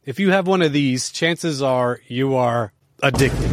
If you have one of these, chances are you are addicted.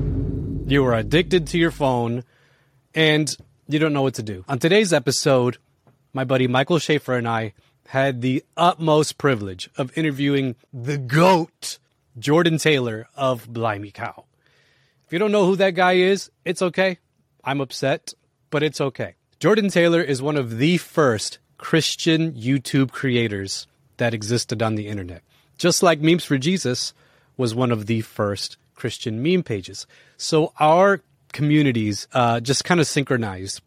You are addicted to your phone and you don't know what to do. On today's episode, my buddy Michael Schaefer and I had the utmost privilege of interviewing the GOAT, Jordan Taylor of Blimey Cow. If you don't know who that guy is, it's okay. I'm upset, but it's okay. Jordan Taylor is one of the first Christian YouTube creators that existed on the internet. Just like Memes for Jesus was one of the first Christian meme pages. So our communities just kind of synchronized.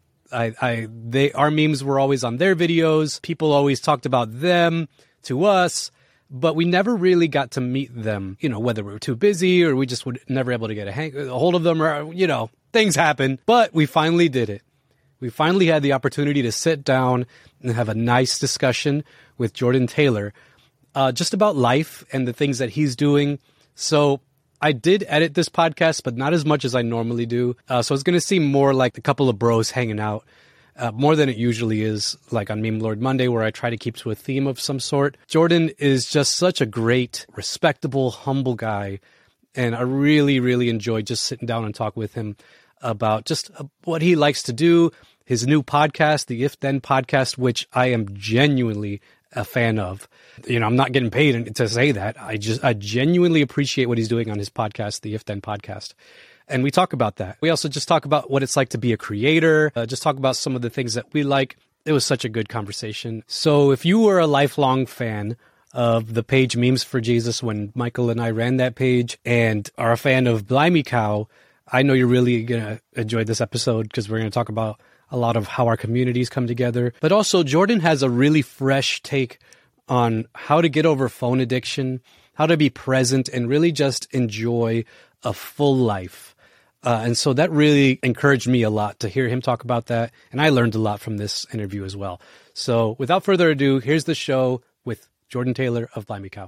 Our memes were always on their videos. People always talked about them to us, but we never really got to meet them, whether we were too busy or we just were never able to get a hold of them or, things happen. But we finally did it. We finally had the opportunity to sit down and have a nice discussion with Jordan Taylor just about life and the things that he's doing. So I did edit this podcast, but not as much as I normally do. So it's going to seem more like a couple of bros hanging out, more than it usually is, like on Meme Lord Monday, where I try to keep to a theme of some sort. Jordan is just such a great, respectable, humble guy. And I really, really enjoyed just sitting down and talk with him about just what he likes to do, his new podcast, the If Then podcast, which I am genuinely a fan of. I'm not getting paid to say that. I genuinely appreciate what he's doing on his podcast, the If Then podcast. And we talk about that. We also just talk about what it's like to be a creator, just talk about some of the things that we like. It was such a good conversation. So if you were a lifelong fan of the page Memes for Jesus when Michael and I ran that page and are a fan of Blimey Cow, I know you're really going to enjoy this episode because we're going to talk about a lot of how our communities come together. But also, Jordan has a really fresh take on how to get over phone addiction, how to be present, and really just enjoy a full life. And so that really encouraged me a lot to hear him talk about that. And I learned a lot from this interview as well. So without further ado, here's the show with Jordan Taylor of Blimey Cow.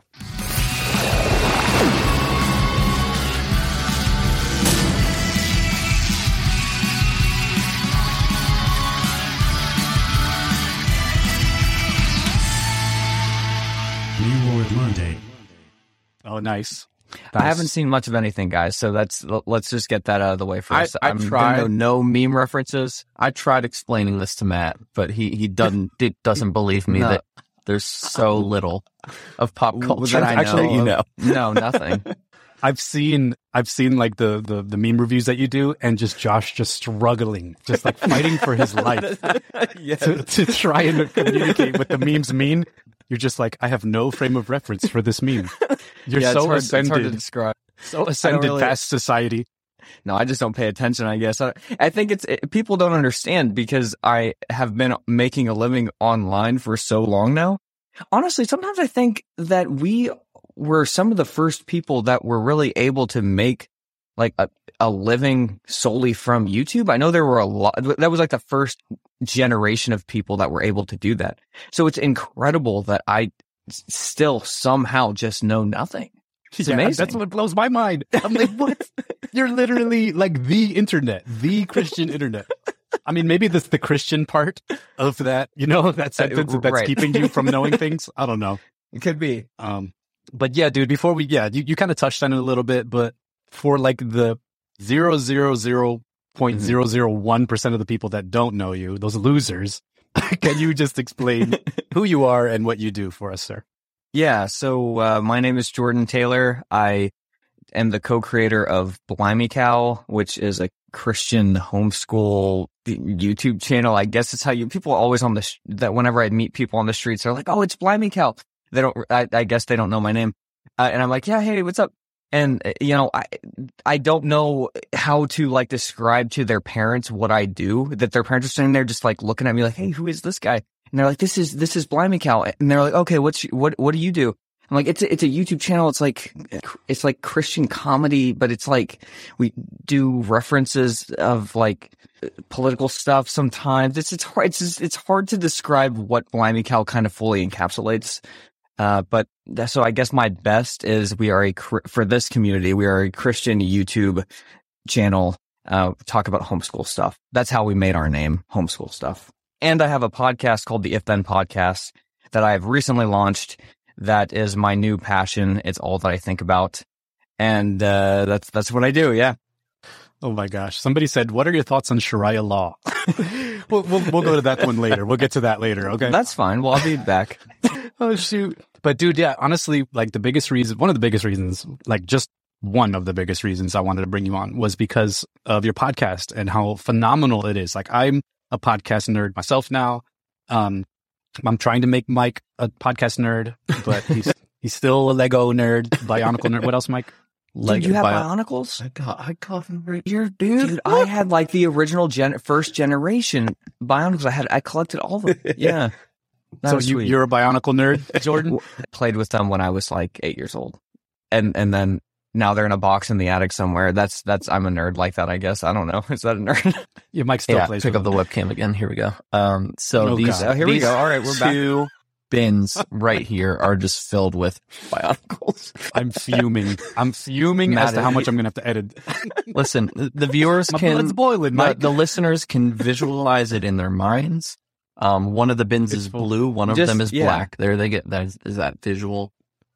Monday. Oh, nice. I haven't seen much of anything, guys, so let's just get that out of the way first. I'm tried. No meme references. I tried explaining this to Matt, but he doesn't believe me that there's so little of pop culture that I know. Actually, No, nothing. I've seen like the meme reviews that you do, and just Josh just struggling, just like fighting for his life to try and communicate what the memes mean. You're just like, I have no frame of reference for this meme. You're so ascended. It's hard to describe. So ascended past society. No, I just don't pay attention, I guess. I think people don't understand because I have been making a living online for so long now. Honestly, sometimes I think that we were some of the first people that were really able to make like a living solely from YouTube. I know there were a lot. That was like the first generation of people that were able to do that. So it's incredible that I still somehow just know nothing. It's amazing. That's what blows my mind. I'm like, what? You're literally like the internet, the Christian internet. I mean, maybe that's the Christian part of that, that sentence that's keeping you from knowing things. I don't know. It could be. But yeah, dude, before you kind of touched on it a little bit, but for like the 0.001% of the people that don't know you, those losers, can you just explain who you are and what you do for us, sir? Yeah, so my name is Jordan Taylor. I am the co-creator of Blimey Cow, which is a Christian homeschool YouTube channel. I guess it's how people always that whenever I meet people on the streets, they're like, "Oh, it's Blimey Cow." I guess they don't know my name, and I'm like, "Yeah, hey, what's up?" And I don't know how to like describe to their parents what I do. That their parents are sitting there just like looking at me like, "Hey, who is this guy?" And they're like, "This is Blimey Cow," and they're like, "Okay, what do you do?" I'm like, it's a YouTube channel. It's like Christian comedy, but it's like we do references of like political stuff sometimes. It's hard to describe what Blimey Cow kind of fully encapsulates. But so I guess my best is for this community, we are a Christian YouTube channel, talk about homeschool stuff. That's how we made our name, Homeschool Stuff. And I have a podcast called the If Then Podcast that I've recently launched that is my new passion. It's all that I think about. And that's what I do. Yeah. Oh my gosh. Somebody said, what are your thoughts on Sharia law? we'll go to that one later. We'll get to that later. Okay. That's fine. Well, I'll be back. Oh, shoot. But dude, yeah, honestly, like one of the biggest reasons, like just one of the biggest reasons I wanted to bring you on was because of your podcast and how phenomenal it is. Like, I'm a podcast nerd myself now. I'm trying to make Mike a podcast nerd, but he's still a Lego nerd, Bionicle nerd. What else, Mike? Dude, you have Bionicles? I got them right here, dude. Dude, I had like the original first generation Bionicles. I collected all of them. Yeah. So you're a Bionicle nerd, Jordan? Played with them when I was like 8 years old. And then now they're in a box in the attic somewhere. That's I'm a nerd like that, I guess. I don't know. Is that a nerd? Yeah, Mike still plays. Pick up the webcam again. Here we go. Here we go. All right, we're back. Two bins right here are just filled with Bionicles. I'm fuming as to how much I'm going to have to edit. Listen, the viewers My blood's boiling, Mike. the listeners can visualize it in their minds. One of the bins is blue. One of them is black. There they get, is that visual?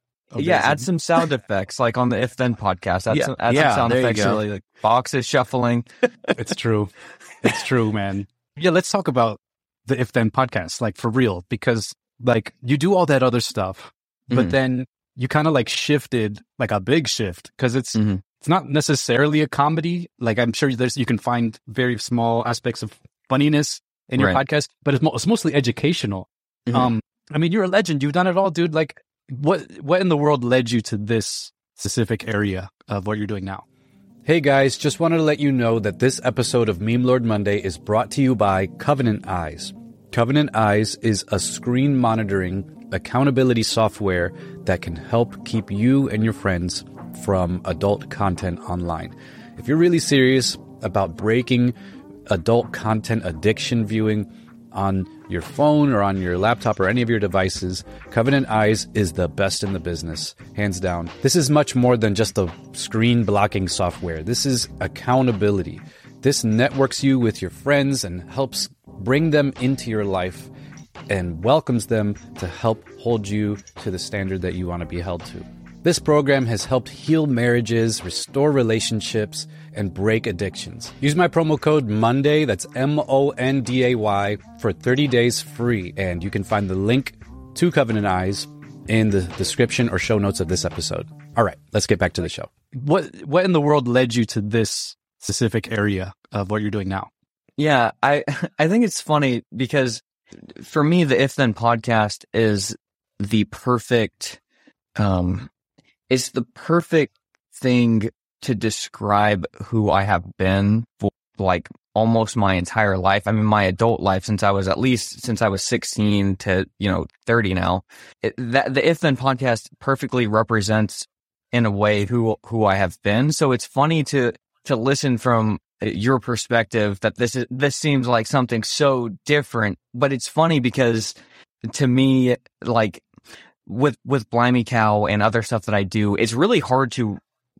Add some sound effects, like on the If Then podcast. Add some sound effects. Really, like boxes shuffling. It's true. It's true, man. Yeah, let's talk about the If Then podcast, like for real, because like you do all that other stuff, but then you kind of like shifted, like a big shift, because it's not necessarily a comedy. Like I'm sure you can find very small aspects of funniness in your podcast, but it's mostly educational. I mean, you're a legend. You've done it all, dude. Like what in the world led you to this specific area of what you're doing now? Hey guys, just wanted to let you know that this episode of Meme Lord Monday is brought to you by Covenant Eyes. Covenant Eyes is a screen monitoring accountability software that can help keep you and your friends from adult content online. If you're really serious about breaking adult content addiction viewing on your phone or on your laptop or any of your devices, Covenant Eyes is the best in the business, hands down. This is much more than just a screen blocking software. This is accountability. This networks you with your friends and helps bring them into your life and welcomes them to help hold you to the standard that you want to be held to. This program has helped heal marriages, restore relationships, and break addictions. Use my promo code MONDAY, that's MONDAY, for 30 days free. And you can find the link to Covenant Eyes in the description or show notes of this episode. All right, let's get back to the show. What in the world led you to this specific area of what you're doing now? Yeah, I think it's funny because for me, the If Then podcast is the perfect, it's the perfect thing to describe who I have been for like almost my entire life. I mean, my adult life since I was 16 to, 30 now. The If Then podcast perfectly represents in a way who I have been. So it's funny to listen from your perspective that this seems like something so different, but it's funny because to me, like with Blimey Cow and other stuff that I do, it's really hard to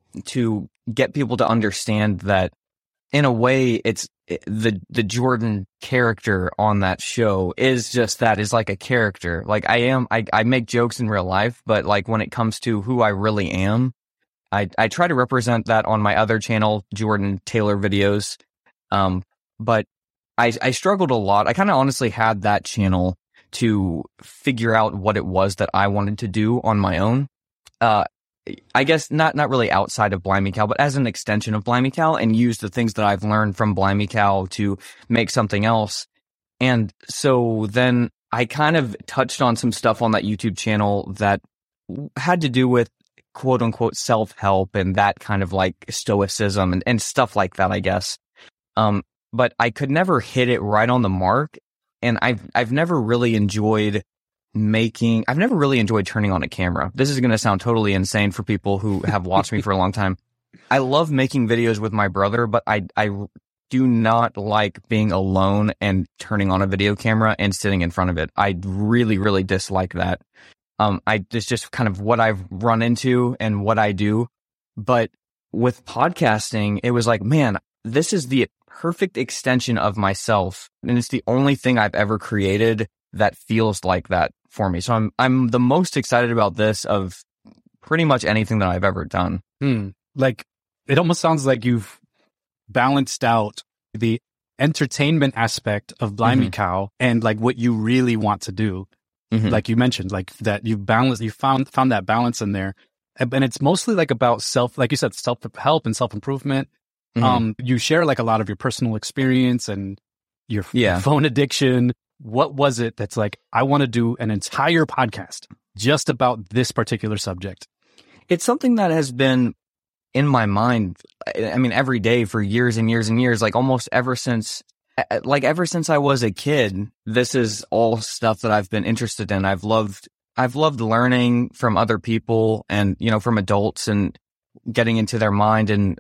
get people to understand that in a way it's the Jordan character on that show is just that, is like a character. Like I make jokes in real life, but like when it comes to who I really am, I try to represent that on my other channel, Jordan Taylor Videos. But I struggled a lot. I kind of honestly had that channel to figure out what it was that I wanted to do on my own. I guess not really outside of Blimey Cow, but as an extension of Blimey Cow, and use the things that I've learned from Blimey Cow to make something else. And so then I kind of touched on some stuff on that YouTube channel that had to do with quote unquote self-help and that kind of like stoicism and stuff like that, I guess. But I could never hit it right on the mark. And I've never really enjoyed turning on a camera. This is going to sound totally insane for people who have watched me for a long time. I love making videos with my brother, but I do not like being alone and turning on a video camera and sitting in front of it. I really, really dislike that. It's just kind of what I've run into and what I do. But with podcasting, it was like, man, this is the perfect extension of myself. And it's the only thing I've ever created that feels like that for me. So I'm the most excited about this of pretty much anything that I've ever done. Like, it almost sounds like you've balanced out the entertainment aspect of Blimey Cow and like what you really want to do. Like you mentioned, like that you found that balance in there. And it's mostly like about like you said, self-help and self-improvement. You share like a lot of your personal experience and your phone addiction. What was it that's like, I want to do an entire podcast just about this particular subject? It's something that has been in my mind, I mean, every day for years and years and years, like almost ever since I was a kid. This is all stuff that I've been interested in. I've loved learning from other people and, you know, from adults and getting into their mind and,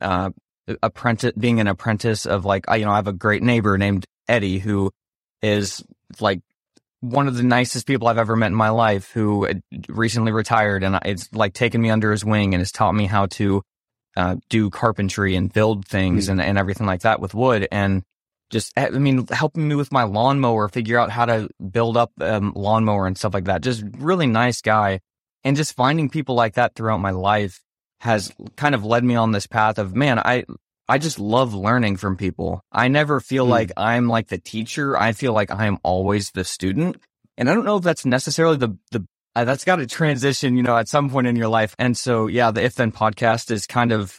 being an apprentice of like, I have a great neighbor named Eddie who is like one of the nicest people I've ever met in my life, who recently retired, and it's like taken me under his wing and has taught me how to do carpentry and build things and everything like that with wood, and just, I mean, helping me with my lawnmower, figure out how to build up lawnmower and stuff like that. Just really nice guy. And just finding people like that throughout my life has kind of led me on this path of, man, I just love learning from people. I never feel like I'm like the teacher. I feel like I am always the student. And I don't know if that's necessarily that's got to transition, you know, at some point in your life. And so, yeah, the If Then podcast is kind of,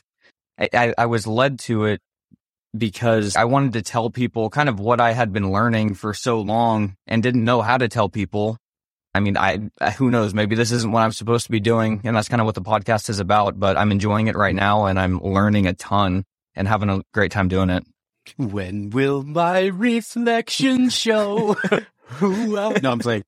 I was led to it because I wanted to tell people kind of what I had been learning for so long and didn't know how to tell people. I mean, who knows, maybe this isn't what I'm supposed to be doing, and that's kind of what the podcast is about, but I'm enjoying it right now and I'm learning a ton and having a great time doing it. When will my reflection show? No, I'm saying,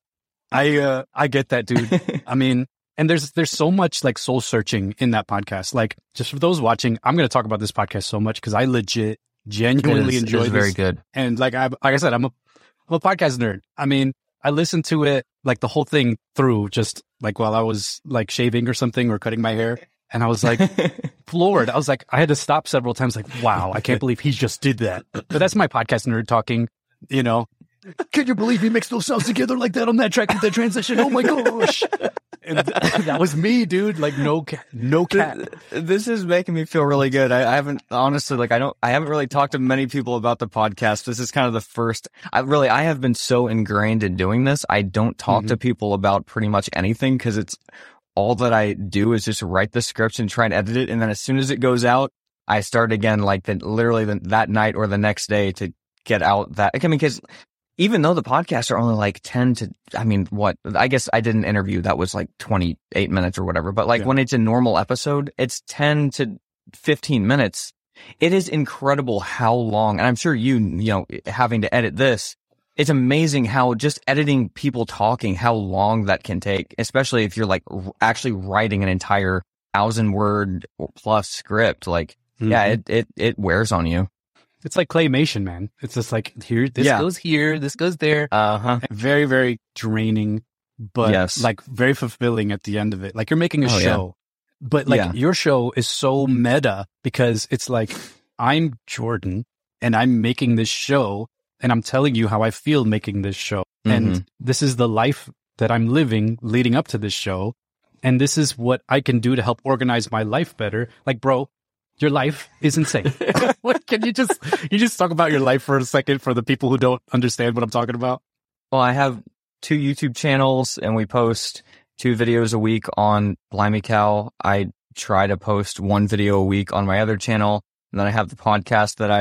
I get that, dude. I mean, and there's so much like soul searching in that podcast. Like, just for those watching, I'm going to talk about this podcast so much because I genuinely enjoy this. Very good. And like I said, I'm a podcast nerd. I mean, I listened to it like the whole thing through, just like while I was like shaving or something or cutting my hair. And I was like floored. I was like, I had to stop several times. Like, wow, I can't believe he just did that. But that's my podcast nerd talking, you know. Can you believe he mixed those sounds together like that on that track with that transition? Oh my gosh. And that was me, dude. Like, no cat. This is making me feel really good. I haven't, honestly, like, I haven't really talked to many people about the podcast. This is kind of the first. I have been so ingrained in doing this. I don't talk to people about pretty much anything because it's all that I do is just write the script and try and edit it. And then as soon as it goes out, I start again, like that night or the next day to get out that. I mean, because even though the podcasts are only like 10 to, I mean, I guess I did an interview that was like 28 minutes or whatever, but like when it's a normal episode, it's 10 to 15 minutes. It is incredible how long, and I'm sure you know, having to edit this, it's amazing how just editing people talking, how long that can take, especially if you're like actually writing an entire 1,000-word plus script. Like, yeah, it wears on you. It's like claymation, man. It's just like this goes here, this goes there. Very, very draining, but like very fulfilling at the end of it. Like you're making a show, but like your show is so meta because it's like, I'm Jordan and I'm making this show and I'm telling you how I feel making this show. And this is the life that I'm living leading up to this show. And this is what I can do to help organize my life better. Like, bro, your life is insane. What can you just talk about your life for a second for the people who don't understand what I'm talking about? Well, I have 2 YouTube channels and we post 2 videos a week on Blimey Cow. I try to post 1 video a week on my other channel. And then I have the podcast that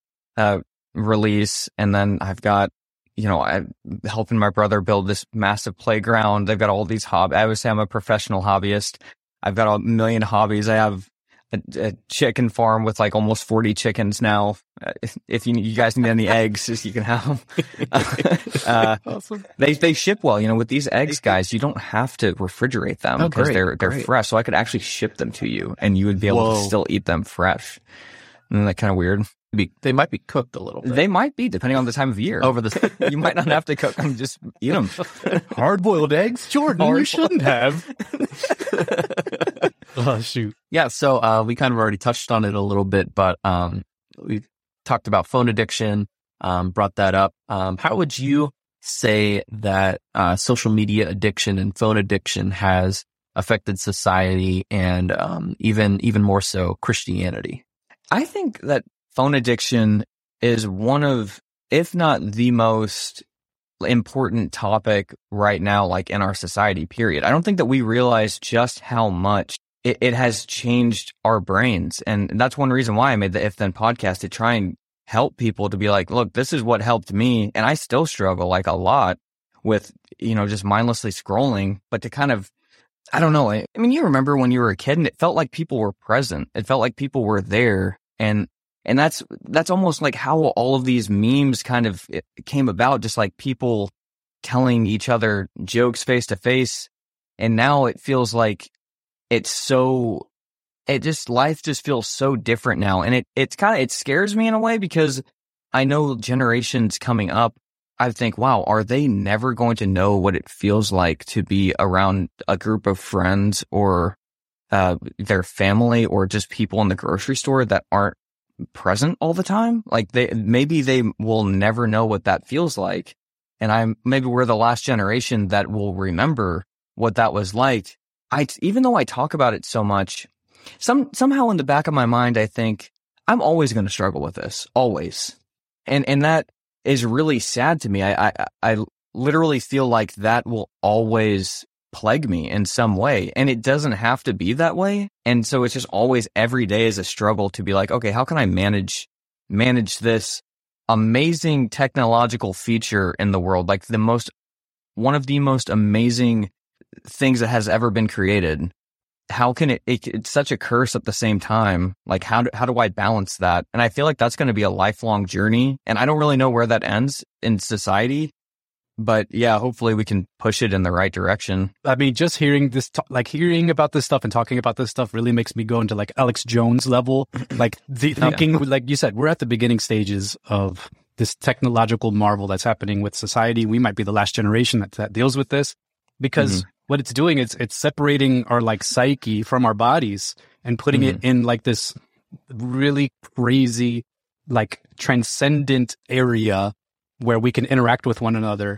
I release. And then I've got, you know, I'm helping my brother build this massive playground. They've got all these hobbies. I would say I'm a professional hobbyist. I've got a million hobbies. I have a chicken farm with like almost 40 chickens now. If you guys need any eggs, you can have them. Awesome. They ship well, you know, with these eggs, guys, you don't have to refrigerate them because they're fresh. So I could actually ship them to you and you would be able to still eat them fresh. Isn't that kind of weird? They might be cooked a little bit. They might be, depending on the time of year. You might not have to cook them, just eat them. Hard-boiled eggs? Jordan, you shouldn't have. Oh, shoot. Yeah, so we kind of already touched on it a little bit, but we talked about phone addiction, brought that up. How would you say that social media addiction and phone addiction has affected society and even more so Christianity? I think that phone addiction is one of, if not the most important topic right now, like in our society, period. I don't think that we realize just how much it has changed our brains. And that's one reason why I made the If Then podcast, to try and help people to be like, look, this is what helped me. And I still struggle like a lot with, just mindlessly scrolling, but to kind of, I don't know. I mean, you remember when you were a kid and it felt like people were present. It felt like people were there. And that's almost like how all of these memes kind of came about, just like people telling each other jokes face to face. And now it feels like life just feels so different now. And it scares me in a way, because I know generations coming up, I think, wow, are they never going to know what it feels like to be around a group of friends or their family or just people in the grocery store that aren't present all the time? Like maybe they will never know what that feels like. And maybe we're the last generation that will remember what that was like. Even though I talk about it so much, somehow in the back of my mind, I think I'm always going to struggle with this, always. And that is really sad to me. I literally feel like that will always plague me in some way. And it doesn't have to be that way. And so it's just always, every day is a struggle to be like, okay, how can I manage this amazing technological feature in the world? Like one of the most amazing things that has ever been created. How can it's such a curse at the same time? Like, how do I balance that? And I feel like that's going to be a lifelong journey. And I don't really know where that ends in society, but yeah, hopefully we can push it in the right direction. I mean, just hearing hearing about this stuff and talking about this stuff really makes me go into like Alex Jones level, like thinking, like you said, we're at the beginning stages of this technological marvel that's happening with society. We might be the last generation that deals with this, because what it's doing is it's separating our like psyche from our bodies and putting it in like this really crazy, like transcendent area where we can interact with one another,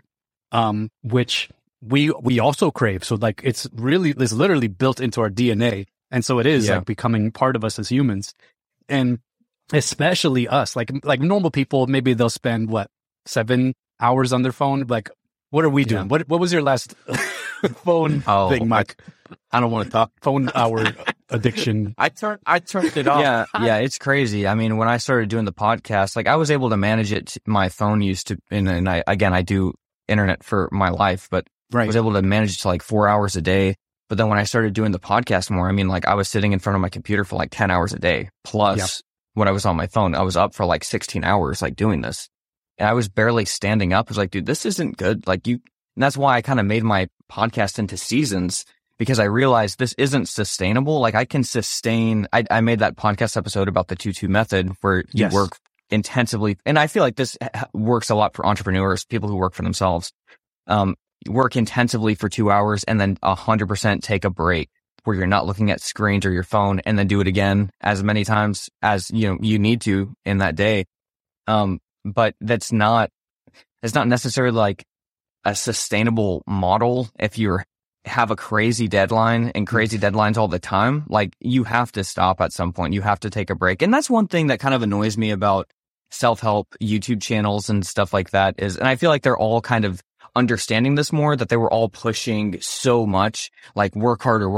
which we also crave. So like it's literally built into our DNA. And so it is like becoming part of us as humans. And especially us, like normal people, maybe they'll spend 7 hours on their phone. Like, what are we doing? What was your last phone thing, Mike? I don't want to talk phone hour addiction. I turned it off. Yeah, it's crazy. I mean, when I started doing the podcast, like I was able to manage it. My phone used to, and I do internet for my life, but I was able to manage it to like 4 hours a day. But then when I started doing the podcast more, I mean, like I was sitting in front of my computer for like 10 hours a day. Plus when I was on my phone, I was up for like 16 hours, like doing this. And I was barely standing up. I was like, dude, this isn't good. Like and that's why I kind of made my podcast into seasons, because I realized this isn't sustainable. Like I can sustain, I made that podcast episode about the 2-2 method where you work intensively. And I feel like this works a lot for entrepreneurs, people who work for themselves. Work intensively for 2 hours and then 100% take a break where you're not looking at screens or your phone, and then do it again as many times as you need to in that day. But it's not necessarily like a sustainable model if you have a crazy deadline and crazy deadlines all the time. Like you have to stop at some point. You have to take a break. And that's one thing that kind of annoys me about self-help YouTube channels and stuff like that and I feel like they're all kind of understanding this more, that they were all pushing so much, like work harder.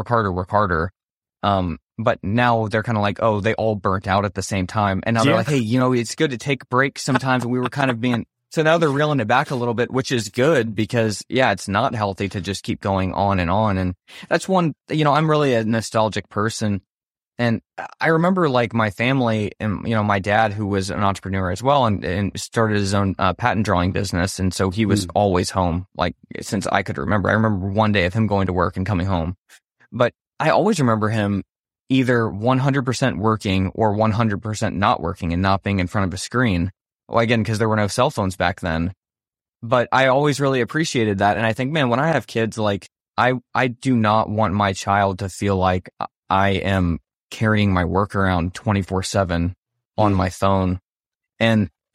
But now they're kind of like, oh, they all burnt out at the same time. And now they're like, hey, it's good to take breaks sometimes. And we were kind of being, so now they're reeling it back a little bit, which is good because it's not healthy to just keep going on. And that's one, I'm really a nostalgic person. And I remember like my family and, my dad, who was an entrepreneur as well and started his own patent drawing business. And so he was always home, like since I could remember. I remember one day of him going to work and coming home. But I always remember him either 100% working or 100% not working and not being in front of a screen. Well, again, because there were no cell phones back then. But I always really appreciated that. And I think, man, when I have kids, like I do not want my child to feel like I am carrying my work around 24/7 on my phone. And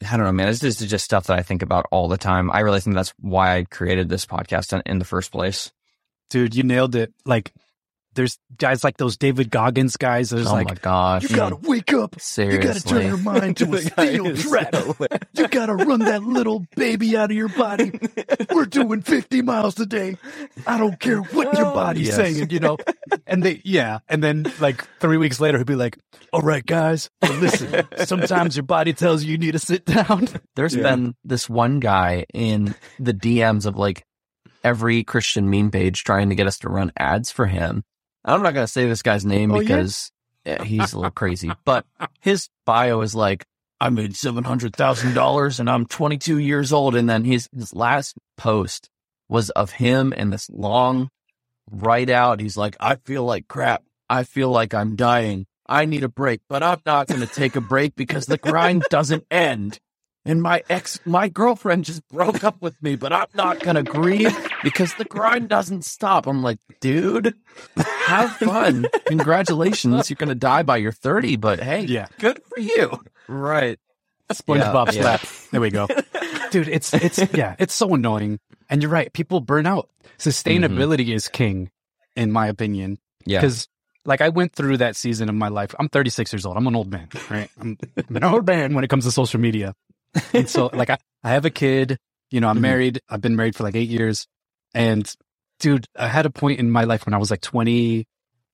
I don't know, man. This is just stuff that I think about all the time. I really think that's why I created this podcast in the first place. Dude, you nailed it. Like, there's guys like those David Goggins guys. There's my gosh. You got to wake up. Seriously. You got to turn your mind to a steel trap. You got to run that little baby out of your body. We're doing 50 miles a day. I don't care what your body's saying, you know. And then like 3 weeks later, he'll be like, all right, guys, listen, sometimes your body tells you need to sit down. There's been this one guy in the DMs of like every Christian meme page trying to get us to run ads for him. I'm not going to say this guy's name because he's a little crazy, but his bio is like, I made $700,000 and I'm 22 years old. And then his last post was of him and this long write out. He's like, I feel like crap. I feel like I'm dying. I need a break, but I'm not going to take a break because the grind doesn't end. And my girlfriend just broke up with me, but I'm not going to grieve because the grind doesn't stop. I'm like, dude, have fun. Congratulations. You're going to die by your 30, but hey, good for you. Right. SpongeBob slap. There we go. Dude, it's so annoying. And you're right. People burn out. Sustainability is king, in my opinion. Yeah. Because like I went through that season of my life. I'm 36 years old. I'm an old man, right? I'm an old man when it comes to social media. And so like I have a kid, you know, I'm married. I've been married for like 8 years. And dude, I had a point in my life when I was like 26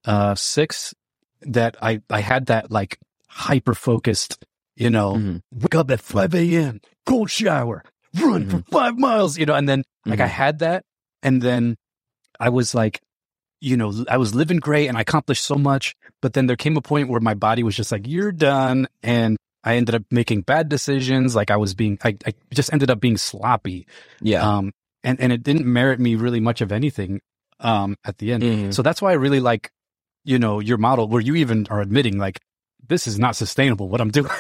that I had that like hyper focused, you know, wake up at 5 a.m., cold shower, run for 5 miles, you know, and then like I had that. And then I was like, you know, I was living great and I accomplished so much, but then there came a point where my body was just like, you're done. And I ended up making bad decisions. Like I just ended up being sloppy. Yeah. And it didn't merit me really much of anything, at the end. So that's why I really like, you know, your model where you even are admitting like, this is not sustainable what I'm doing.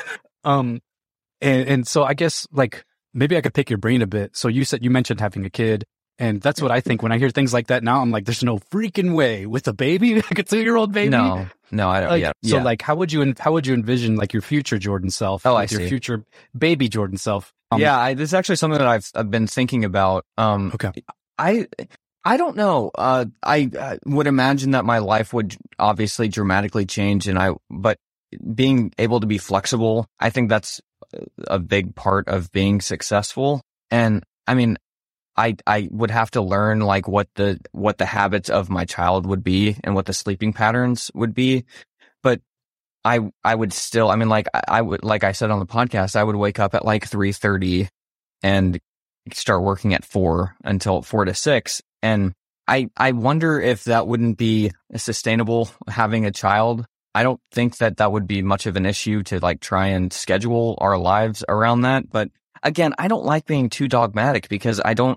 And so I guess like, maybe I could pick your brain a bit. So you mentioned having a kid. And that's what I think when I hear things like that now. I'm like, there's no freaking way with a baby, like a 2-year-old baby. No, I don't. Like, so like, how would you envision like your future Jordan self? Oh, like, your future baby Jordan self. This is actually something that I've been thinking about. Okay. I don't know. I would imagine that my life would obviously dramatically change, but being able to be flexible, I think that's a big part of being successful. And I mean, I would have to learn like what the habits of my child would be and what the sleeping patterns would be. But I would still, I mean, like I said on the podcast, I would wake up at like 3:30 and start working at 4 until 4 to 6. And I wonder if that wouldn't be sustainable having a child. I don't think that would be much of an issue to like try and schedule our lives around that. But again, I don't like being too dogmatic because I don't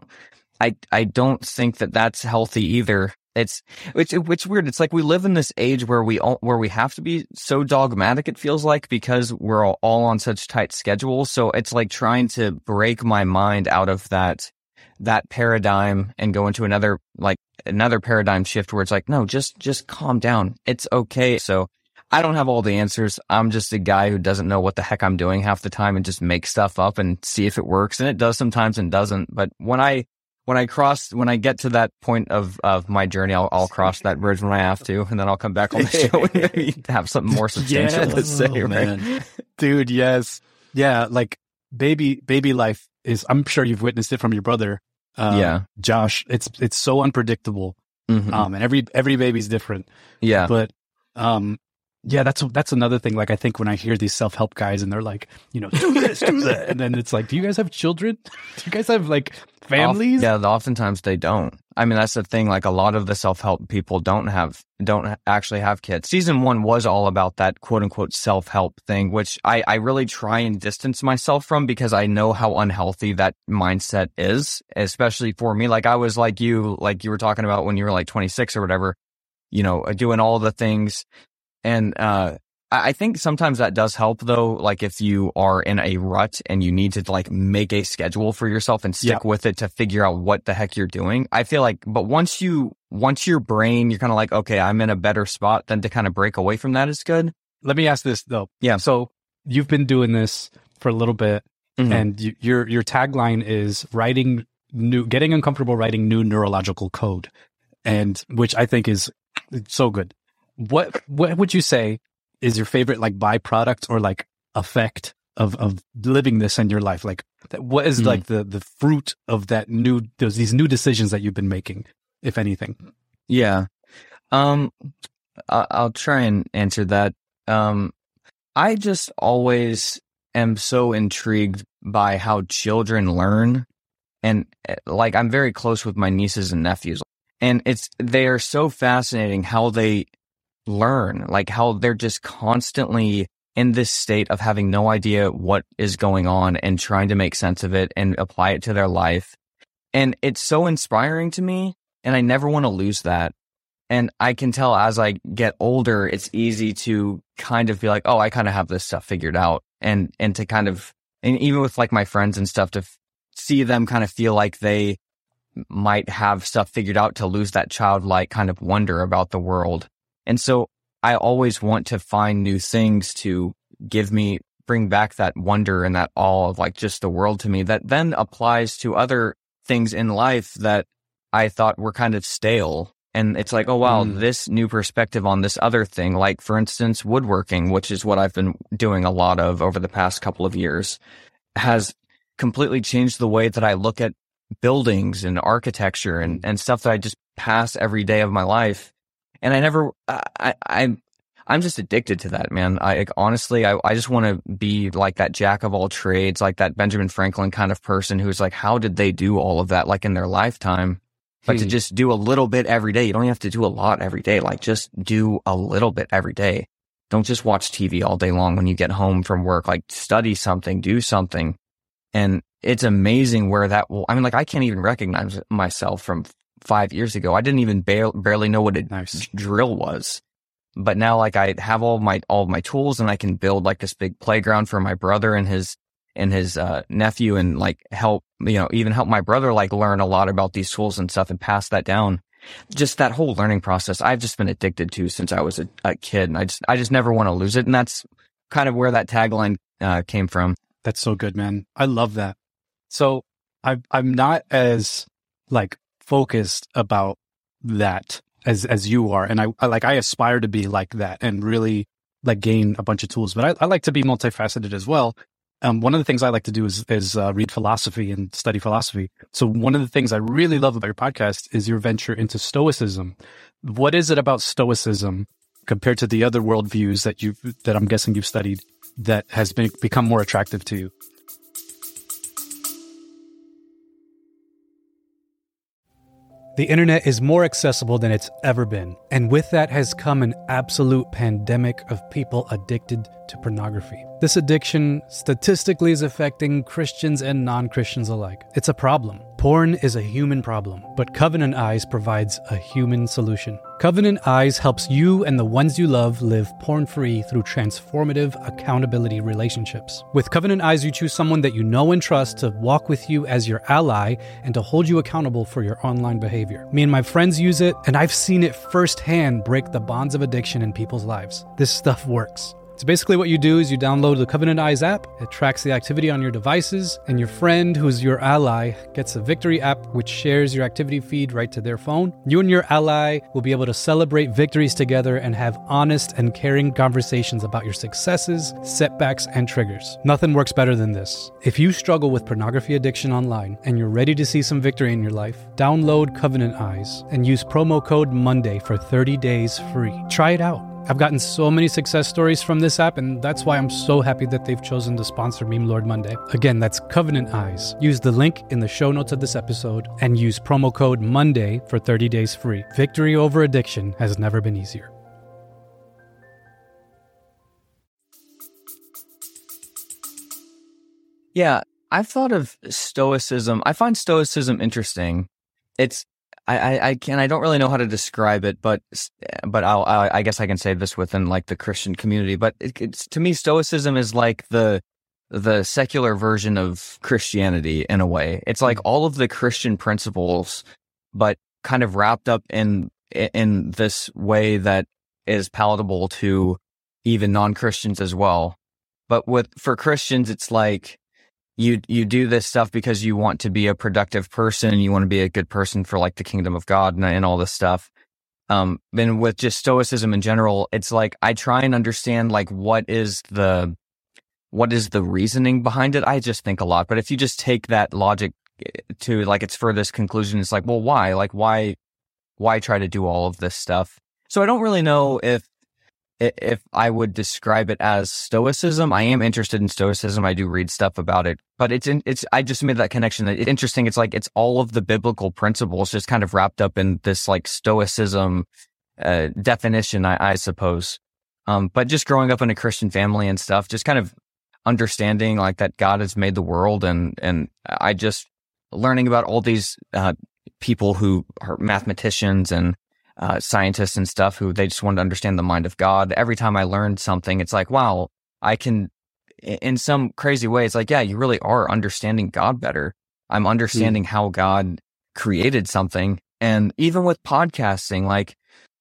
think that that's healthy either. It's weird. It's like we live in this age where we have to be so dogmatic, it feels like, because we're all on such tight schedules. So it's like trying to break my mind out of that paradigm and go into another paradigm shift where it's like, no, just calm down. It's okay. So I don't have all the answers. I'm just a guy who doesn't know what the heck I'm doing half the time and just make stuff up and see if it works. And it does sometimes and doesn't. But when I get to that point of my journey, I'll cross that bridge when I have to, and then I'll come back on the show and maybe have something more substantial to say. Right? Dude, yes. Yeah. Like baby life is, I'm sure you've witnessed it from your brother. Josh, it's so unpredictable. And every baby's different. Yeah. But, yeah, that's another thing. Like, I think when I hear these self-help guys and they're like, you know, do this, do that. And then it's like, do you guys have children? Do you guys have like families? Oftentimes they don't. I mean, that's the thing. Like a lot of the self-help people don't actually have kids. Season 1 was all about that quote unquote self-help thing, which I really try and distance myself from because I know how unhealthy that mindset is, especially for me. Like I was like you were talking about when you were like 26 or whatever, you know, doing all the things. And I think sometimes that does help though, like if you are in a rut and you need to like make a schedule for yourself and stick with it to figure out what the heck you're doing. I feel like, but once your brain, you're kind of like, okay, I'm in a better spot, then to kind of break away from that is good. Let me ask this though. Yeah. So you've been doing this for a little bit. and your tagline is getting uncomfortable writing new neurological code, and which I think is so good. What would you say is your favorite like byproduct or like effect of living this in your life? Like, what is like the fruit of that these new decisions that you've been making, if anything? Yeah. I'll try and answer that. I just always am so intrigued by how children learn. And like, I'm very close with my nieces and nephews, and they are so fascinating how they learn, like how they're just constantly in this state of having no idea what is going on and trying to make sense of it and apply it to their life. And it's so inspiring to me, and I never want to lose that. And I can tell as I get older, it's easy to kind of be like, oh, I kind of have this stuff figured out. And to kind of, and even with like my friends and stuff, to see them kind of feel like they might have stuff figured out, to lose that childlike kind of wonder about the world. And so I always want to find new things to bring back that wonder and that awe of like just the world to me, that then applies to other things in life that I thought were kind of stale. And it's like, oh, wow, this new perspective on this other thing, like, for instance, woodworking, which is what I've been doing a lot of over the past couple of years, has completely changed the way that I look at buildings and architecture and stuff that I just pass every day of my life. And I'm just addicted to that, man. Honestly, I just want to be like that jack of all trades, like that Benjamin Franklin kind of person who's like, how did they do all of that, like in their lifetime? But to just do a little bit every day. You don't have to do a lot every day. Like, just do a little bit every day. Don't just watch TV all day long when you get home from work. Like, study something, do something. And it's amazing where that will, I mean, like, I can't even recognize myself from 5 years ago. I didn't even barely know what a drill was. But now, like, I have all of my tools, and I can build like this big playground for my brother and his nephew, and like even help my brother like learn a lot about these tools and stuff and pass that down. Just that whole learning process I've just been addicted to since I was a kid, and I just never want to lose it. And that's kind of where that tagline came from. That's so good, man. I love that. So I'm not as like focused about that as you are, and I aspire to be like that and really like gain a bunch of tools. But I like to be multifaceted as well. One of the things I like to do is read philosophy and study philosophy. So one of the things I really love about your podcast is your venture into Stoicism. What is it about Stoicism compared to the other worldviews that I'm guessing you've studied that has become more attractive to you? The internet is more accessible than it's ever been, and with that has come an absolute pandemic of people addicted to pornography. This addiction statistically is affecting Christians and non-Christians alike. It's a problem. Porn is a human problem, but Covenant Eyes provides a human solution. Covenant Eyes helps you and the ones you love live porn-free through transformative accountability relationships. With Covenant Eyes, you choose someone that you know and trust to walk with you as your ally and to hold you accountable for your online behavior. Me and my friends use it, and I've seen it firsthand break the bonds of addiction in people's lives. This stuff works. So basically what you do is you download the Covenant Eyes app, it tracks the activity on your devices, and your friend, who's your ally, gets a Victory app which shares your activity feed right to their phone. You and your ally will be able to celebrate victories together and have honest and caring conversations about your successes, setbacks, and triggers. Nothing works better than this. If you struggle with pornography addiction online and you're ready to see some victory in your life, download Covenant Eyes and use promo code MONDAY for 30 days free. Try it out. I've gotten so many success stories from this app, and that's why I'm so happy that they've chosen to sponsor Meme Lord Monday. Again, that's Covenant Eyes. Use the link in the show notes of this episode and use promo code MONDAY for 30 days free. Victory over addiction has never been easier. Yeah, I've thought of Stoicism. I find Stoicism interesting. I don't really know how to describe it, but I guess I can say this within like the Christian community. But it's to me, Stoicism is like the secular version of Christianity in a way. It's like all of the Christian principles, but kind of wrapped up in this way that is palatable to even non-Christians as well. But for Christians, it's like you do this stuff because you want to be a productive person, you want to be a good person for like the kingdom of God and all this stuff. And with just stoicism in general, it's like I try and understand like what is the reasoning behind it. I just think a lot, but if you just take that logic to like its furthest conclusion, it's like, well, why? Like why try to do all of this stuff? So I don't really know if I would describe it as stoicism. I am interested in stoicism. I do read stuff about it, but I just made that connection. It's interesting. It's like, it's all of the biblical principles just kind of wrapped up in this like stoicism, definition, I suppose. But just growing up in a Christian family and stuff, just kind of understanding like that God has made the world, and I just learning about all these, people who are mathematicians and scientists and stuff who they just want to understand the mind of God. Every time I learned something, it's like, wow, I can, in some crazy way, it's like, yeah, you really are understanding God better. I'm understanding how God created something. And even with podcasting, like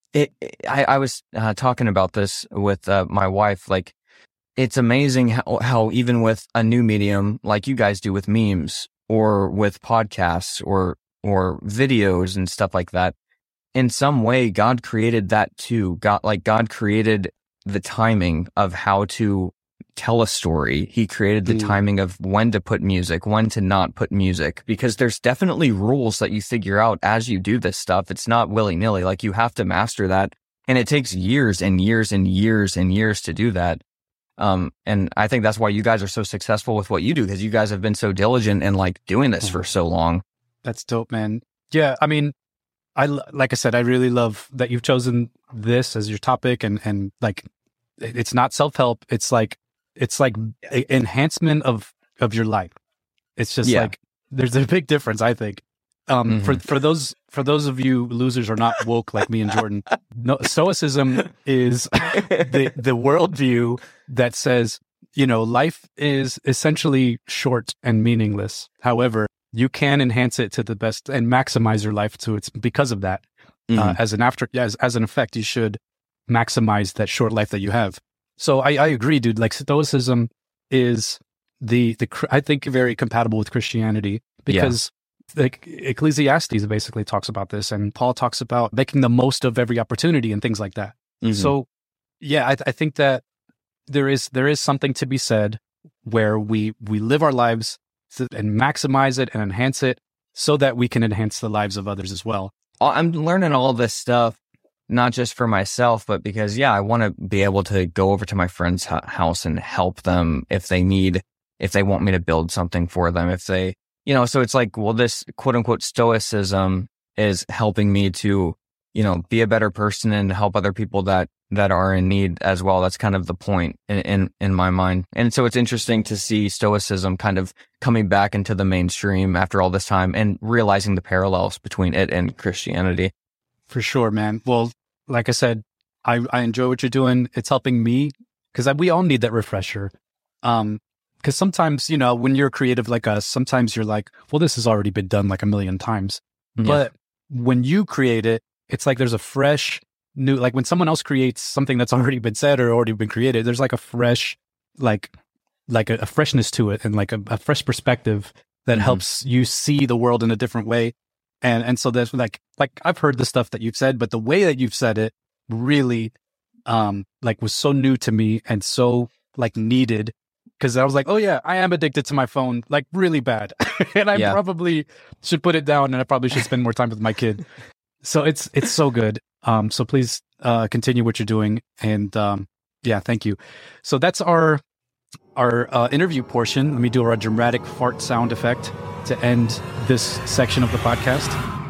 I was talking about this with my wife, like it's amazing how even with a new medium, like you guys do with memes or with podcasts or videos and stuff like that, in some way, God created that too. God created the timing of how to tell a story. He created the timing of when to put music, when to not put music, because there's definitely rules that you figure out as you do this stuff. It's not willy-nilly. Like you have to master that. And it takes years and years and years and years to do that. And I think that's why you guys are so successful with what you do, because you guys have been so diligent and like doing this for so long. That's dope, man. Yeah. I mean, like I said, I really love that you've chosen this as your topic, and like, it's not self-help. It's like enhancement of your life. It's just like, there's a big difference, I think. For those of you losers who are not woke like me and Jordan, no, stoicism is the worldview that says, life is essentially short and meaningless. However, you can enhance it to the best and maximize your life to its, because of that. As an effect, you should maximize that short life that you have. So I agree, dude. Like stoicism is I think very compatible with Christianity, because like Ecclesiastes basically talks about this, and Paul talks about making the most of every opportunity and things like that. So yeah, I think that there is something to be said where we live our lives and maximize it and enhance it so that we can enhance the lives of others as well. I'm learning all this stuff, not just for myself, but because, I want to be able to go over to my friend's house and help them if they want me to build something for them, if they, so it's like, well, this quote unquote stoicism is helping me to, be a better person and help other people that are in need as well. That's kind of the point in my mind. And so it's interesting to see stoicism kind of coming back into the mainstream after all this time and realizing the parallels between it and Christianity. For sure, man. Well, like I said, I enjoy what you're doing. It's helping me, because we all need that refresher. Because sometimes, when you're creative like us, sometimes you're like, well, this has already been done like a million times. But when you create it, it's like there's a fresh new, like when someone else creates something that's already been said or already been created, there's like a fresh, like a freshness to it, and like a fresh perspective that helps you see the world in a different way. And so there's like I've heard the stuff that you've said, but the way that you've said it really, was so new to me and so like needed. Because I was like, oh yeah, I am addicted to my phone, like really bad. And I probably should put it down, and I probably should spend more time with my kid. So it's so good. So please continue what you're doing. And thank you. So that's our interview portion. Let me do our dramatic fart sound effect to end this section of the podcast.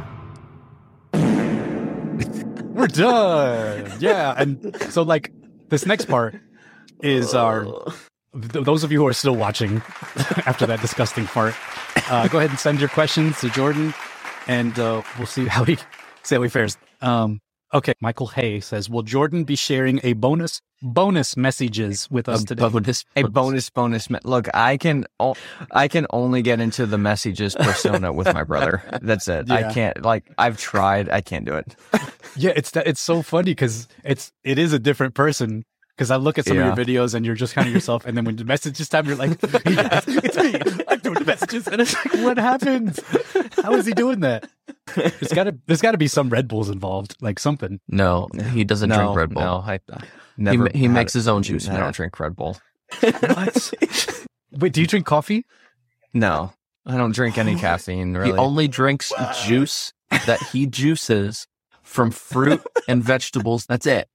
We're done. Yeah. And so like this next part is those of you who are still watching after that disgusting fart, go ahead and send your questions to Jordan, and we'll see how he fares. Okay, Michael Hay says, will Jordan be sharing a bonus messages with us today? Bonus. Look, I can only get into the messages persona with my brother. That's it. Yeah. I can't, I've tried. I can't do it. Yeah, it's so funny because it is a different person. Because I look at some of your videos and you're just kind of yourself. And then when the messages time, you're like, yes, it's me. I'm doing the messages. And it's like, what happened? How is he doing that? There's got to be some Red Bulls involved, like something. No, he doesn't drink Red Bull. No, I never. He makes his own juice. I don't drink Red Bull. What? Wait, do you drink coffee? No, I don't drink any caffeine, really. He only drinks juice that he juices from fruit and vegetables. That's it.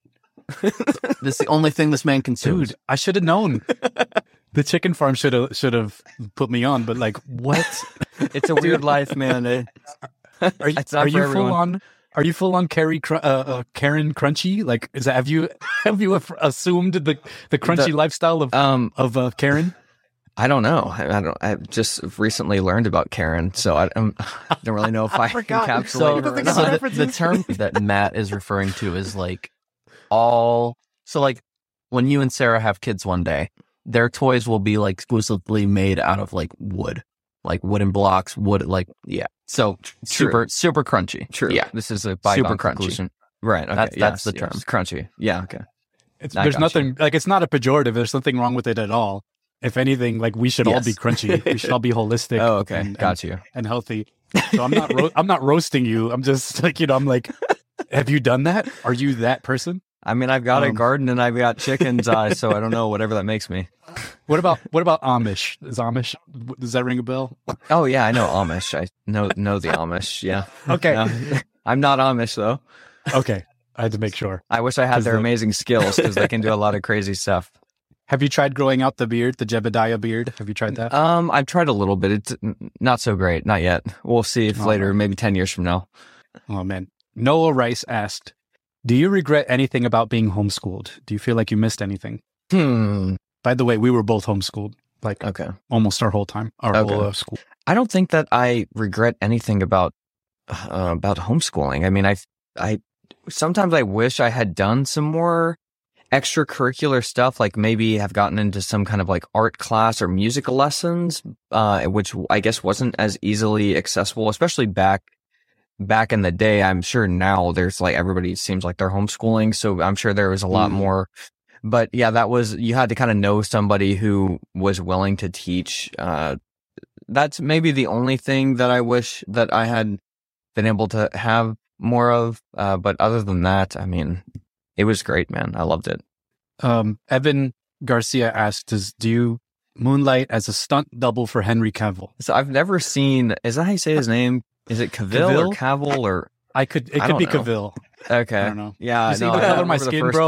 This is the only thing this man consumes. Dude, I should have known. The chicken farm should have put me on, but like, what? It's a weird life, man. Are you full on? Are you full on Karen Crunchy? Like, have you assumed the crunchy lifestyle of Karen? I don't know. I just recently learned about Karen, so I don't really know if I encapsulate her. The term that Matt is referring to is like so like when you and Sarah have kids one day, their toys will be like exclusively made out of like wood, like wooden blocks, So super crunchy. True. Yeah, this is a super conclusion. Right. Okay. That's the term. It's crunchy. Yeah. Okay. There's nothing like it's not a pejorative. There's nothing wrong with it at all. If anything, like we should all be crunchy. We should all be holistic. Oh, okay. Got you. And healthy. So I'm not roasting you. I'm just like, I'm like, have you done that? Are you that person? I mean, I've got a garden and I've got chickens, so I don't know, whatever that makes me. What about Amish? Does that ring a bell? Oh yeah, I know Amish. I know the Amish. Yeah. Okay. No, I'm not Amish though. Okay. I had to make sure. I wish I had their amazing skills because they can do a lot of crazy stuff. Have you tried growing out the beard, the Jebediah beard? Have you tried that? I've tried a little bit. It's not so great. Not yet. We'll see if later, maybe 10 years from now. Oh man. Noah Rice asked, do you regret anything about being homeschooled? Do you feel like you missed anything? By the way, we were both homeschooled, like almost our whole time, whole school. I don't think that I regret anything about homeschooling. I mean, I sometimes I wish I had done some more extracurricular stuff, like maybe have gotten into some kind of like art class or music lessons, which I guess wasn't as easily accessible, especially back in the day. I'm sure now there's like everybody seems like they're homeschooling, so I'm sure there was a lot more. But yeah, you had to kind of know somebody who was willing to teach. That's maybe the only thing that I wish that I had been able to have more of. But other than that, I mean, it was great, man. I loved it. Evan Garcia asked, do you moonlight as a stunt double for Henry Cavill? So I've never seen, is that how you say his name? Is it Cavill or Cavill or? It could be Cavill. Okay. I don't know. Yeah. You see the color of my skin, bro?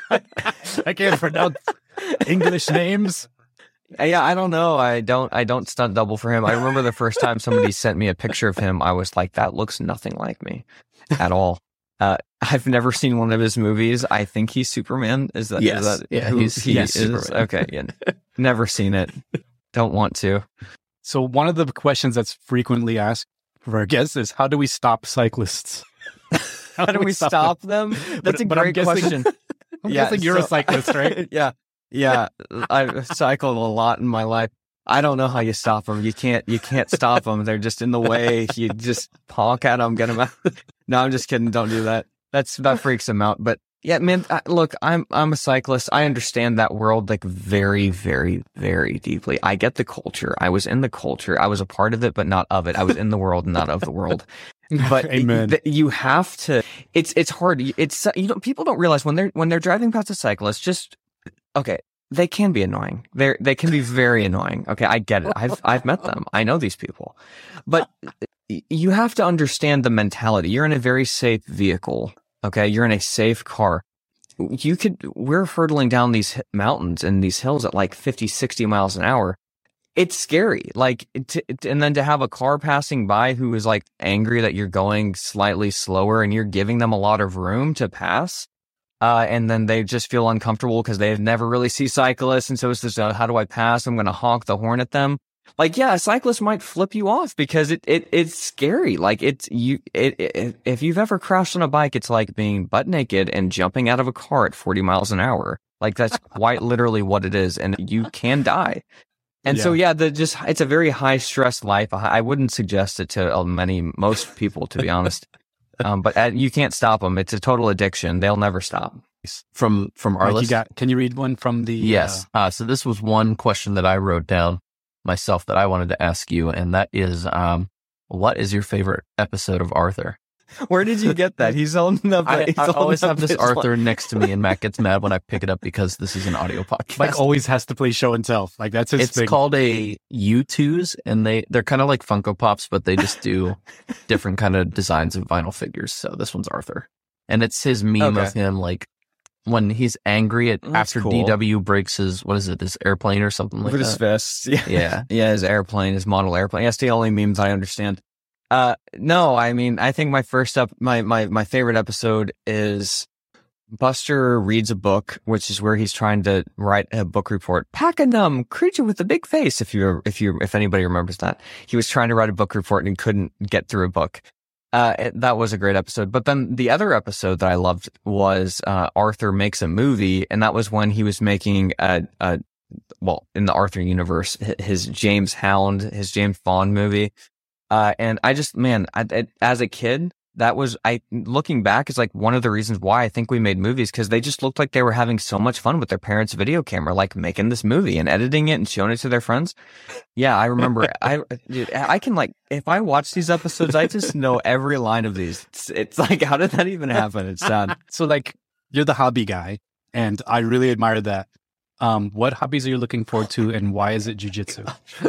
I can't pronounce English names. Yeah, I don't know. I don't stunt double for him. I remember the first time somebody sent me a picture of him, I was like, that looks nothing like me at all. I've never seen one of his movies. I think he's Superman. Is that? Yes. Is that yeah, he is Superman. Okay. Yeah. Never seen it. Don't want to. So one of the questions that's frequently asked for our guests is, how do we stop cyclists? How do we stop them? That's a great question. I'm guessing you're a cyclist, right? Yeah. Yeah. I've cycled a lot in my life. I don't know how you stop them. You can't stop them. They're just in the way. You just honk at them, get them out. No, I'm just kidding. Don't do that. That freaks them out. But yeah, man, look, I'm a cyclist. I understand that world like very, very, very deeply. I get the culture. I was in the culture. I was a part of it, but not of it. I was in the world, not of the world. But Amen. You have to. It's hard. People don't realize when they're driving past a cyclist. They can be annoying. They can be very annoying. Okay, I get it. I've met them. I know these people. But you have to understand the mentality. You're in a very safe vehicle. Okay, you're in a safe car. We're hurtling down these mountains and these hills at like 50, 60 miles an hour. It's scary. And then to have a car passing by who is like angry that you're going slightly slower and you're giving them a lot of room to pass. And then they just feel uncomfortable because they've never really seen cyclists. And so it's just, how do I pass? I'm going to honk the horn at them. Like, yeah, a cyclist might flip you off because it's scary. Like if you've ever crashed on a bike, it's like being butt naked and jumping out of a car at 40 miles an hour. Like that's quite literally what it is. And you can die. And so, it's a very high stress life. I wouldn't suggest it to most people, to be honest. But you can't stop them. It's a total addiction. They'll never stop. from our list. Can you read one from the? Yes. So this was one question that I wrote down myself that I wanted to ask you, and that is, what is your favorite episode of Arthur? Where did you get that? He's on the. I always have this Arthur next to me, and Matt gets mad when I pick it up because this is an audio podcast. Mike always has to play show and tell. Like that's his thing. It's called a U2s, and they're kind of like Funko Pops, but they just do different kind of designs of vinyl figures. So this one's Arthur, and it's his meme of him like when he's angry after cool. DW breaks his his airplane or something like that. His vest, yeah, his airplane, his model airplane. That's the only memes I understand. No, I mean, I think my favorite episode is Buster reads a book, which is where he's trying to write a book report. Pakenham, creature with a big face. If anybody remembers that, he was trying to write a book report and couldn't get through a book. That was a great episode. But then the other episode that I loved was, Arthur makes a movie. And that was when he was making in the Arthur universe, his James Bond movie. And I just, as a kid, that was, looking back, is like one of the reasons why I think we made movies, because they just looked like they were having so much fun with their parents' video camera, like making this movie and editing it and showing it to their friends. Yeah, I remember, I can like, if I watch these episodes, I just know every line of these. It's like, how did that even happen? It's sad. So like, you're the hobby guy, and I really admire that. What hobbies are you looking forward to, and why is it jiu-jitsu?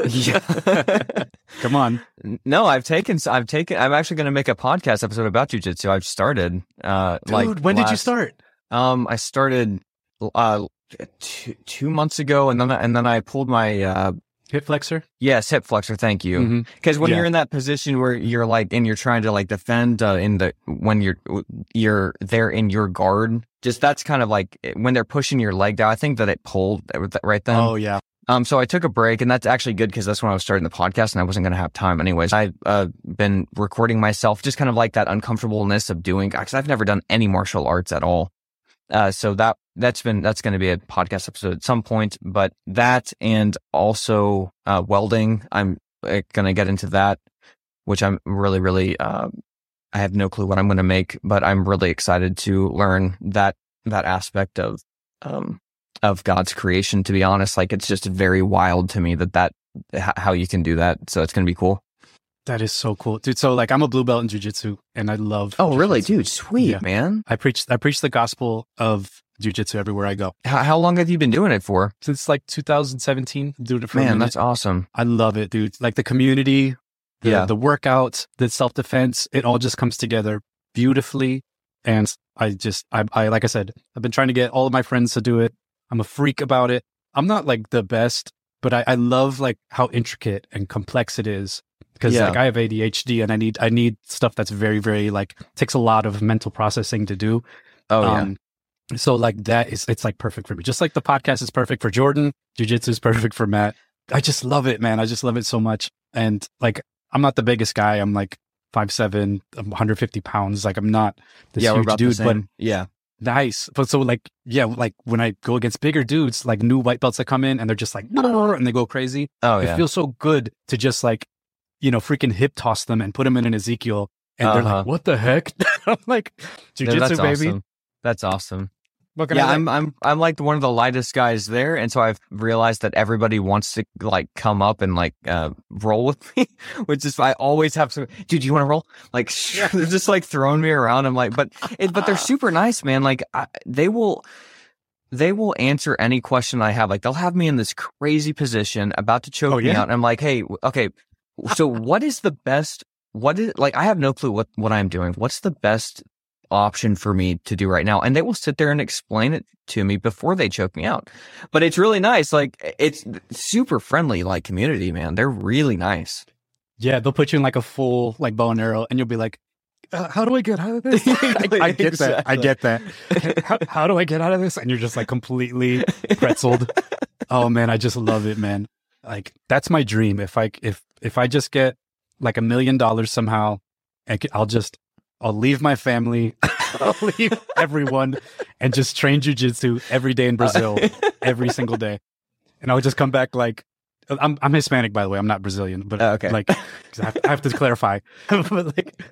Come on. No, I'm actually going to make a podcast episode about jiu-jitsu. I've started, when did you start? I started, 2 months ago, and then I pulled my, hip flexor? Yes, hip flexor. Thank you. Because when you're in that position where you're like, and you're trying to like defend, when you're there in your guard, just that's kind of like when they're pushing your leg down. I think that it pulled right then. Oh yeah. So I took a break, and that's actually good because that's when I was starting the podcast, and I wasn't going to have time anyways. I've been recording myself, just kind of like that uncomfortableness of doing, because I've never done any martial arts at all. So that's going to be a podcast episode at some point, but that, and also, welding, I'm going to get into that, which I'm really, really, I have no clue what I'm going to make, but I'm really excited to learn that aspect of God's creation, to be honest. Like, it's just very wild to me that how you can do that. So it's going to be cool. That is so cool, dude. So like, I'm a blue belt in jiu-jitsu, and I love Oh, jiu-jitsu. Really, dude? Sweet, man. I preach the gospel of jiu-jitsu everywhere I go. How long have you been doing it for? Since like 2017. I'm doing it for a Man, minute. that's awesome. I love it, dude. Like the community, the workouts, the self-defense, it all just comes together beautifully. And I like I said, I've been trying to get all of my friends to do it. I'm a freak about it. I'm not like the best, but I love like how intricate and complex it is. Because like I have ADHD, and I need stuff that's very, very like, takes a lot of mental processing to do. So like it's like perfect for me. Just like the podcast is perfect for Jordan, jiu-jitsu is perfect for Matt. I just love it, man. I just love it so much. And like, I'm not the biggest guy. I'm like 5'7", 150 pounds. Like, I'm not this huge dude, but nice. But so like, like when I go against bigger dudes, like new white belts that come in, and they're just like, and they go crazy. It feels so good to just like, freaking hip toss them and put them in an Ezekiel, and they're like, what the heck? I'm like, jiu-jitsu, baby. Awesome. That's awesome. I'm like one of the lightest guys there, and so I've realized that everybody wants to like come up and like roll with me, which is I always have to. Dude, you want to roll? Like they're just like throwing me around. I'm like, but they're super nice, man. Like they will answer any question I have. Like they'll have me in this crazy position, about to choke me out. And I'm like, hey, okay. So what is the best? I have no clue what I'm doing. What's the best option for me to do right now? And they will sit there and explain it to me before they choke me out. But it's really nice. Like, it's super friendly, like, community, man. They're really nice. Yeah, they'll put you in like a full like bow and arrow, and you'll be like, how do I get out of this? I get that. I get that. How do I get out of this? And you're just like completely pretzeled. Oh man, I just love it, man. Like, that's my dream. If I just get like $1 million somehow, I'll leave my family, I'll leave everyone, and just train jiu-jitsu every day in Brazil, every single day. And I'll just come back like, I'm Hispanic, by the way. I'm not Brazilian, but like, I have to clarify. But like,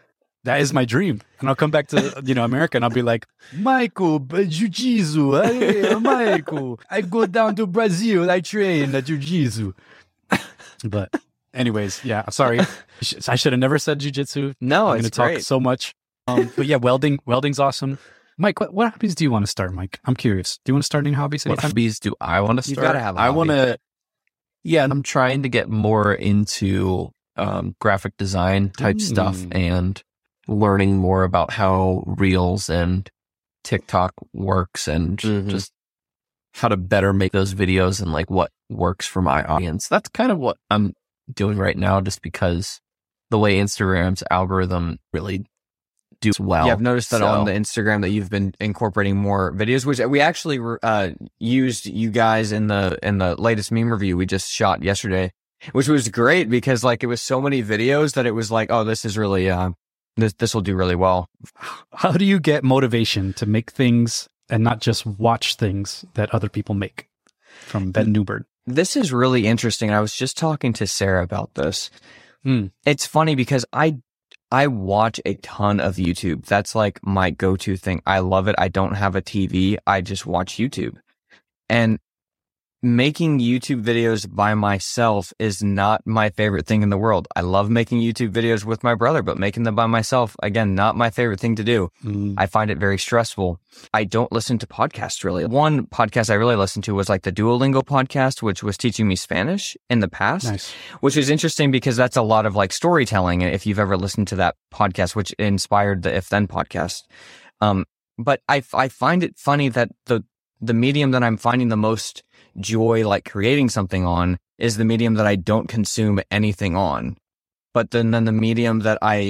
that is my dream. And I'll come back to, America and I'll be like, Michael, jiu-jitsu. Hey, Michael, I go down to Brazil. I train at jiu-jitsu. But anyways, yeah, sorry. I should have never said jiu-jitsu. No, I'm going to talk so much. But yeah, welding's awesome. Mike, what hobbies do you want to start, Mike? I'm curious. Do you want to start any hobbies? What hobbies do I want to start? You've got to have a hobby. I want to, I'm trying to get more into graphic design type stuff and learning more about how Reels and TikTok works and just how to better make those videos and like what works for my audience. That's kind of what I'm doing right now, just because the way Instagram's algorithm really do well. Yeah, I've noticed that on the Instagram that you've been incorporating more videos, which we actually used you guys in the latest meme review we just shot yesterday, which was great because like it was so many videos that it was like, oh, this is really this will do really well. How do you get motivation to make things and not just watch things that other people make? From Ben Newbert. This is really interesting. I was just talking to Sarah about this. It's funny because I watch a ton of YouTube. That's like my go-to thing. I love it. I don't have a TV. I just watch YouTube. And making YouTube videos by myself is not my favorite thing in the world. I love making YouTube videos with my brother, but making them by myself, again, not my favorite thing to do. I find it very stressful. I don't listen to podcasts really. One podcast I really listened to was like the Duolingo podcast, which was teaching me Spanish in the past, which was interesting because that's a lot of like storytelling. If you've ever listened to that podcast, which inspired the If Then podcast. But I find it funny that the medium that I'm finding the most joy like creating something on is the medium that I don't consume anything on. But then the medium that I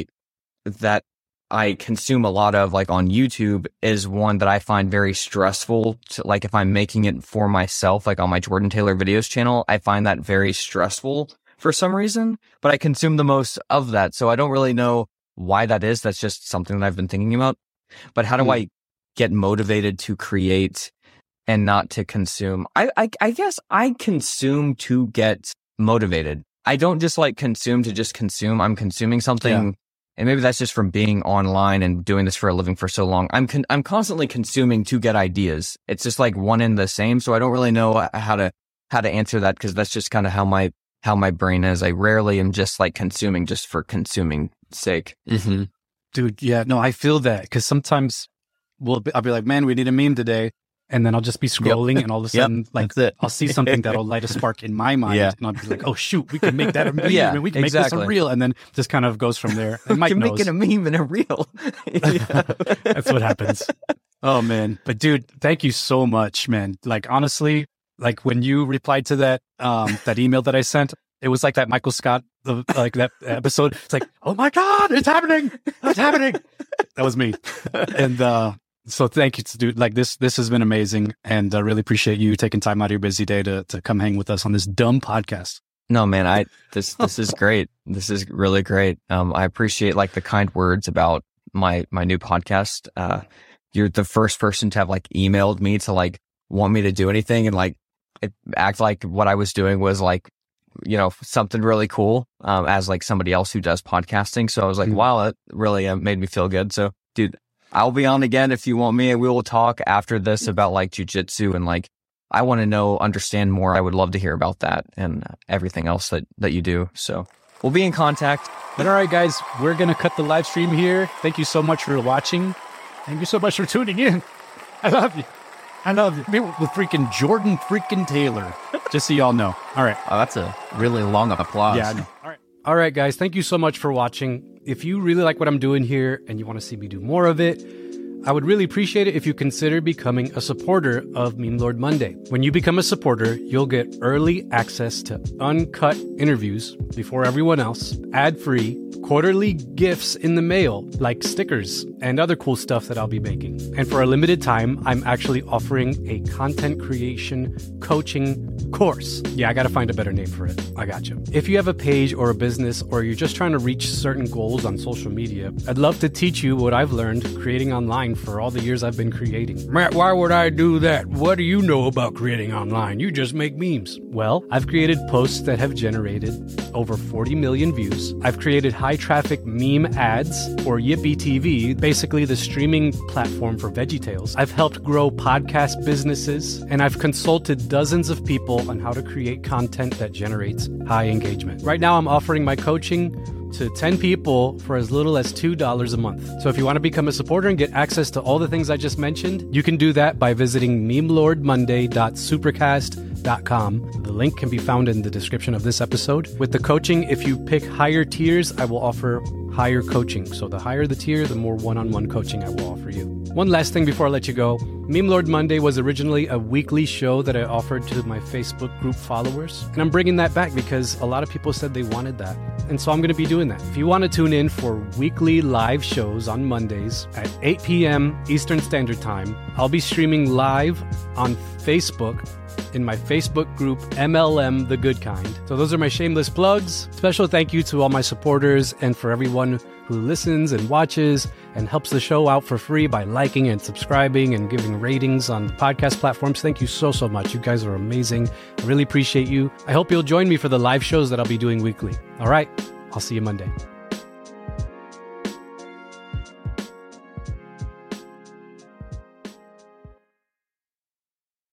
consume a lot of like on YouTube is one that I find very stressful to, like if I'm making it for myself, like on my Jordan Taylor Videos channel, I find that very stressful for some reason, but I consume the most of that. So I don't really know why that is. That's just something that I've been thinking about. But how do I get motivated to create and not to consume? I guess I consume to get motivated. I don't just like consume to just consume. I'm consuming something, and maybe that's just from being online and doing this for a living for so long. I'm constantly consuming to get ideas. It's just like one and the same. So I don't really know how to answer that because that's just kind of how my brain is. I rarely am just like consuming just for consuming sake. Dude, yeah, no, I feel that because sometimes I'll be like, man, we need a meme today. And then I'll just be scrolling and all of a sudden, like, I'll see something that'll light a spark in my mind. And I'll be like, oh, shoot, we can make that a meme and we can make this a reel. And then just kind of goes from there. And Mike knows. Making a meme and a reel. That's what happens. Oh, man. But dude, thank you so much, man. Like, honestly, like when you replied to that, that email that I sent, it was like that Michael Scott, like that episode. It's like, oh my God, it's happening. It's happening. That was me. And, so thank you, dude. Like this has been amazing. And I really appreciate you taking time out of your busy day to come hang with us on this dumb podcast. No, man, this is great. This is really great. I appreciate like the kind words about my new podcast. You're the first person to have like emailed me to like want me to do anything and like act like what I was doing was like, something really cool, as like somebody else who does podcasting. So I was like, wow, that really made me feel good. So dude, I'll be on again if you want me, and we will talk after this about like jujitsu and like I want to understand more. I would love to hear about that and everything else that you do. So we'll be in contact. But all right, guys, we're gonna cut the live stream here. Thank you so much for watching. Thank you so much for tuning in. I love you. I love you. With freaking Jordan freaking Taylor. Just so y'all know. All right. Oh, that's a really long applause. Yeah, I know. All right, guys. Thank you so much for watching. If you really like what I'm doing here and you want to see me do more of it, I would really appreciate it if you consider becoming a supporter of Meme Lord Monday. When you become a supporter, you'll get early access to uncut interviews before everyone else, ad-free, quarterly gifts in the mail, like stickers and other cool stuff that I'll be making. And for a limited time, I'm actually offering a content creation coaching Course. Yeah, I got to find a better name for it. I got you. If you have a page or a business, or you're just trying to reach certain goals on social media, I'd love to teach you what I've learned creating online for all the years I've been creating. Matt, why would I do that? What do you know about creating online? You just make memes. Well, I've created posts that have generated over 40 million views. I've created high traffic meme ads for Yippee TV, basically the streaming platform for VeggieTales. I've helped grow podcast businesses, and I've consulted dozens of people on how to create content that generates high engagement. Right now, I'm offering my coaching to 10 people for as little as $2 a month. So if you want to become a supporter and get access to all the things I just mentioned, you can do that by visiting memelordmonday.supercast.com. The link can be found in the description of this episode. With the coaching, if you pick higher tiers, I will offer higher coaching. So the higher the tier, the more one-on-one coaching I will offer you. One last thing before I let you go. Meme Lord Monday was originally a weekly show that I offered to my Facebook group followers. And I'm bringing that back because a lot of people said they wanted that. And so I'm going to be doing that. If you want to tune in for weekly live shows on Mondays at 8 p.m. Eastern Standard Time, I'll be streaming live on Facebook in my Facebook group, MLM The Good Kind. So those are my shameless plugs. Special thank you to all my supporters and for everyone who listens and watches and helps the show out for free by liking and subscribing and giving ratings on the podcast platforms. Thank you so, so much. You guys are amazing. I really appreciate you. I hope you'll join me for the live shows that I'll be doing weekly. All right. I'll see you Monday.